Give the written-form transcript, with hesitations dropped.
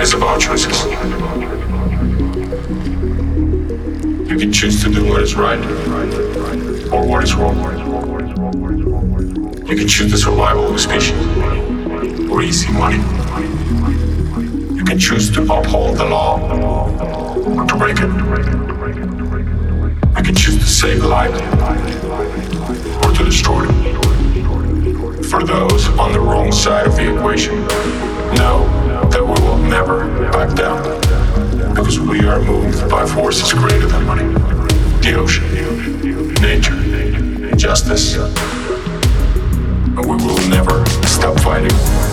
is about choices. You can choose to do what is right or what is wrong. You can choose the survival of a species or easy money. You can choose to uphold the law or to break it. You can choose to save life or to destroy it. For those on the wrong side of the equation, know that we will never back down, because we are moved by forces greater than money, the ocean, nature, justice, and we will never stop fighting.